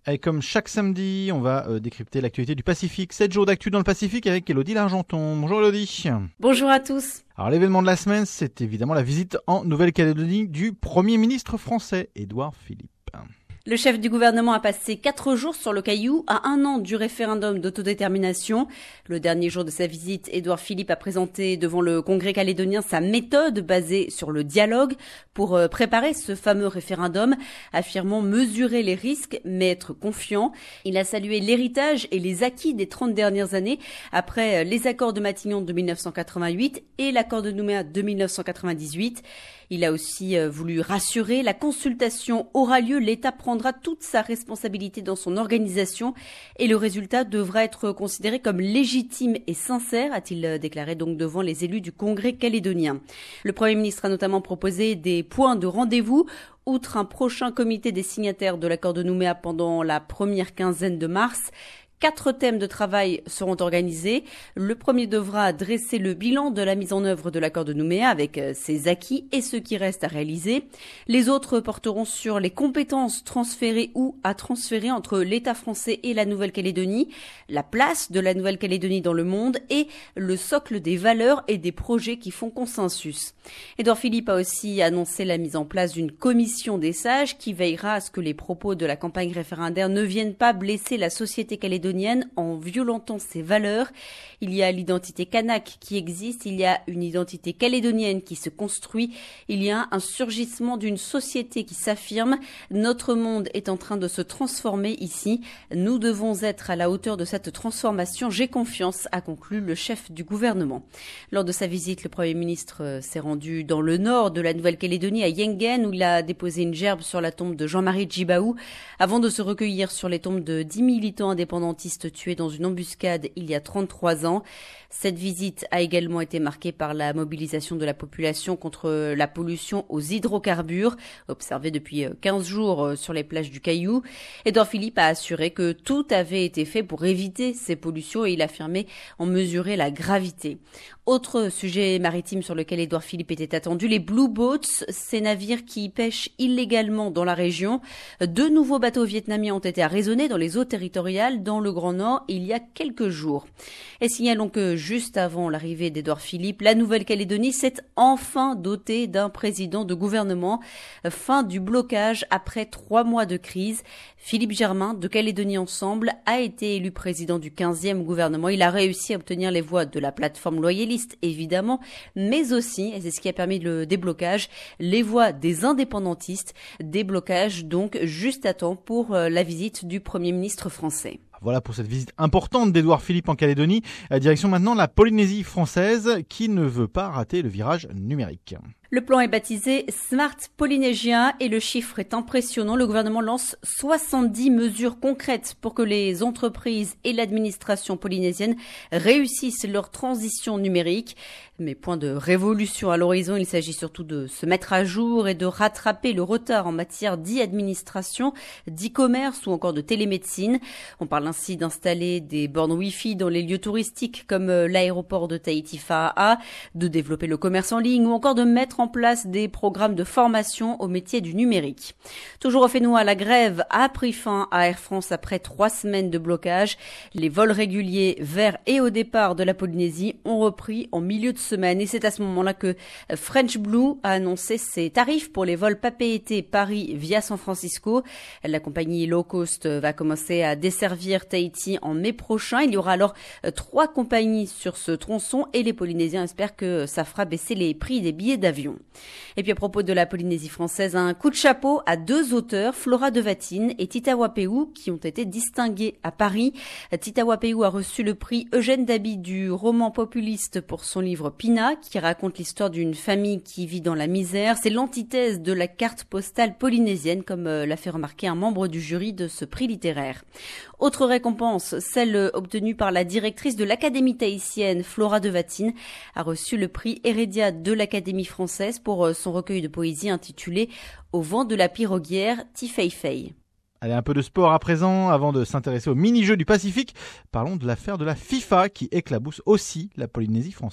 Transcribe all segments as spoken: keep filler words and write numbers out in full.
Et comme chaque samedi, on va euh, décrypter l'actualité du Pacifique. sept jours d'actu dans le Pacifique avec Élodie Largenton. Bonjour Élodie. Bonjour à tous. Alors l'événement de la semaine, c'est évidemment la visite en Nouvelle-Calédonie du Premier ministre français, Édouard Philippe. Le chef du gouvernement a passé quatre jours sur le Caillou à un an du référendum d'autodétermination. Le dernier jour de sa visite, Édouard Philippe a présenté devant le Congrès calédonien sa méthode basée sur le dialogue pour préparer ce fameux référendum, affirmant mesurer les risques mais être confiant. Il a salué l'héritage et les acquis des trente dernières années après les accords de Matignon de mille neuf cent quatre-vingt-huit et l'accord de Nouméa de mille neuf cent quatre-vingt-dix-huit. Il a aussi voulu rassurer, la consultation aura lieu, l'État prendra toute sa responsabilité dans son organisation et le résultat devra être considéré comme légitime et sincère, a-t-il déclaré donc devant les élus du Congrès calédonien. Le Premier ministre a notamment proposé des points de rendez-vous. Outre un prochain comité des signataires de l'accord de Nouméa pendant la première quinzaine de mars, Quatre thèmes de travail seront organisés. Le premier devra dresser le bilan de la mise en œuvre de l'accord de Nouméa avec ses acquis et ce qui reste à réaliser. Les autres porteront sur les compétences transférées ou à transférer entre l'État français et la Nouvelle-Calédonie, la place de la Nouvelle-Calédonie dans le monde et le socle des valeurs et des projets qui font consensus. Édouard Philippe a aussi annoncé la mise en place d'une commission des sages qui veillera à ce que les propos de la campagne référendaire ne viennent pas blesser la société calédonienne en violentant ses valeurs. Il y a l'identité kanak qui existe, il y a une identité calédonienne qui se construit, il y a un surgissement d'une société qui s'affirme. Notre monde est en train de se transformer ici. Nous devons être à la hauteur de cette transformation. J'ai confiance, a conclu le chef du gouvernement. Lors de sa visite, le Premier ministre s'est rendu dans le nord de la Nouvelle-Calédonie, à Yengen, où il a déposé une gerbe sur la tombe de Jean-Marie Djibaou, avant de se recueillir sur les tombes de dix militants indépendants tués dans une embuscade il y a trente-trois ans. Cette visite a également été marquée par la mobilisation de la population contre la pollution aux hydrocarbures, observée depuis quinze jours sur les plages du Caillou. Édouard Philippe a assuré que tout avait été fait pour éviter ces pollutions et il affirmait en mesurer la gravité. Autre sujet maritime sur lequel Édouard Philippe était attendu, les Blue Boats, ces navires qui pêchent illégalement dans la région. Deux nouveaux bateaux vietnamiens ont été arraisonnés dans les eaux territoriales dans le Grand Nord il y a quelques jours. Et signalons que juste avant l'arrivée d'Édouard Philippe, la Nouvelle-Calédonie s'est enfin dotée d'un président de gouvernement. Fin du blocage après trois mois de crise. Philippe Germain de Calédonie Ensemble a été élu président du quinzième gouvernement. Il a réussi à obtenir les voix de la plateforme loyaliste, évidemment, mais aussi, et c'est ce qui a permis le déblocage, les voix des indépendantistes. Déblocage donc juste à temps pour la visite du Premier ministre français. Voilà pour cette visite importante d'Édouard Philippe en Calédonie. Direction maintenant la Polynésie française qui ne veut pas rater le virage numérique. Le plan est baptisé Smart Polynésien et le chiffre est impressionnant. Le gouvernement lance soixante-dix mesures concrètes pour que les entreprises et l'administration polynésienne réussissent leur transition numérique. Mais point de révolution à l'horizon, il s'agit surtout de se mettre à jour et de rattraper le retard en matière d'e-administration, d'e-commerce ou encore de télémédecine. On parle ainsi d'installer des bornes Wi-Fi dans les lieux touristiques comme l'aéroport de Tahiti-Faa'a, de développer le commerce en ligne ou encore de mettre en place des programmes de formation au métier du numérique. Toujours au Fénois, la grève a pris fin à Air France après trois semaines de blocage. Les vols réguliers vers et au départ de la Polynésie ont repris en milieu de semaine et c'est à ce moment-là que French Blue a annoncé ses tarifs pour les vols Papeete Paris via San Francisco. La compagnie low cost va commencer à desservir Tahiti en mai prochain. Il y aura alors trois compagnies sur ce tronçon et les Polynésiens espèrent que ça fera baisser les prix des billets d'avion. Et puis à propos de la Polynésie française, un coup de chapeau à deux auteurs, Flora de Vatine et Tita Wapéou, qui ont été distingués à Paris. Tita Wapéou a reçu le prix Eugène Dabi du roman populiste pour son livre Pina, qui raconte l'histoire d'une famille qui vit dans la misère. C'est l'antithèse de la carte postale polynésienne, comme l'a fait remarquer un membre du jury de ce prix littéraire. Autre récompense, celle obtenue par la directrice de l'Académie tahitienne, Flora de Vatine, a reçu le prix Heredia de l'Académie française pour son recueil de poésie intitulé « Au vent de la piroguière, Tifeifei ». Allez, un peu de sport à présent, avant de s'intéresser aux mini-jeux du Pacifique. Parlons de l'affaire de la FIFA qui éclabousse aussi la Polynésie française.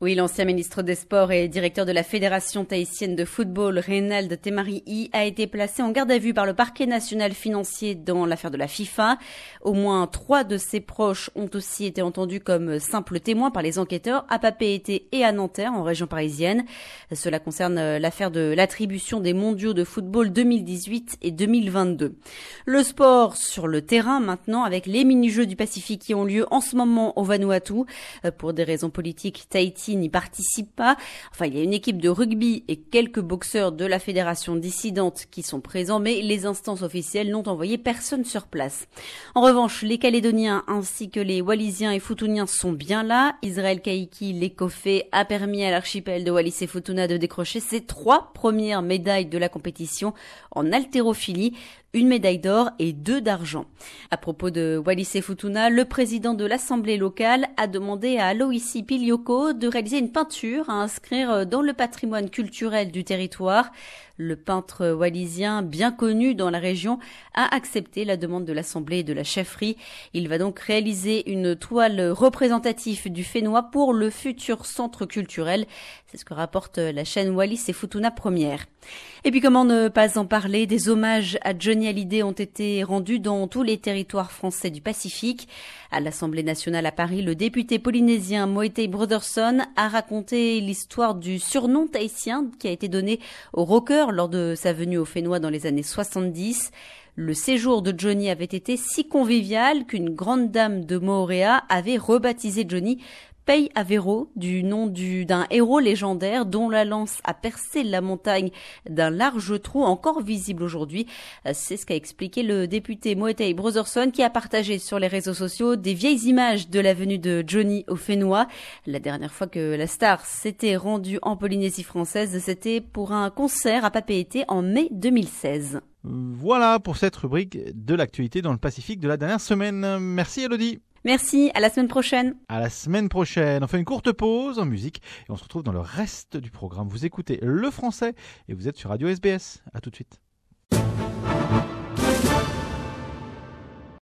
Oui, l'ancien ministre des Sports et directeur de la Fédération tahitienne de football, Reynald Temarii, a été placé en garde à vue par le parquet national financier dans l'affaire de la FIFA. Au moins trois de ses proches ont aussi été entendus comme simples témoins par les enquêteurs à Papeete et à Nanterre, en région parisienne. Cela concerne l'affaire de l'attribution des mondiaux de football deux mille dix-huit et deux mille vingt-deux. Le sport sur le terrain maintenant, avec les mini-jeux du Pacifique qui ont lieu en ce moment au Vanuatu. Pour des raisons politiques, Tahiti n'y participe pas. Enfin, il y a une équipe de rugby et quelques boxeurs de la fédération dissidente qui sont présents, mais les instances officielles n'ont envoyé personne sur place. En revanche, les Calédoniens ainsi que les Wallisiens et Futuniens sont bien là. Israël Kaiki, l'écophée, a permis à l'archipel de Wallis et Futuna de décrocher ses trois premières médailles de la compétition en haltérophilie. Une médaille d'or et deux d'argent. À propos de Wallis et Futuna, le président de l'Assemblée locale a demandé à Aloisi Pilioko de réaliser une peinture à inscrire dans le patrimoine culturel du territoire. Le peintre wallisien, bien connu dans la région, a accepté la demande de l'Assemblée et de la chefferie. Il va donc réaliser une toile représentative du Fénois pour le futur centre culturel. C'est ce que rapporte la chaîne Wallis et Futuna Première. Et puis comment ne pas en parler, des hommages à Johnny Hallyday ont été rendus dans tous les territoires français du Pacifique. À l'Assemblée nationale à Paris, le député polynésien Moetai Brotherson a raconté l'histoire du surnom tahitien qui a été donné au rocker lors de sa venue au Fénois dans les années soixante-dix. Le séjour de Johnny avait été si convivial qu'une grande dame de Moorea avait rebaptisé Johnny Pei Avero, du nom du, d'un héros légendaire dont la lance a percé la montagne d'un large trou encore visible aujourd'hui. C'est ce qu'a expliqué le député Moetai Brotherson qui a partagé sur les réseaux sociaux des vieilles images de la venue de Johnny au Fénois. La dernière fois que la star s'était rendue en Polynésie française, c'était pour un concert à Papeete en mai deux mille seize. Voilà pour cette rubrique de l'actualité dans le Pacifique de la dernière semaine. Merci Elodie. Merci, à la semaine prochaine. À la semaine prochaine. On fait une courte pause en musique et on se retrouve dans le reste du programme. Vous écoutez le français et vous êtes sur Radio S B S. À tout de suite.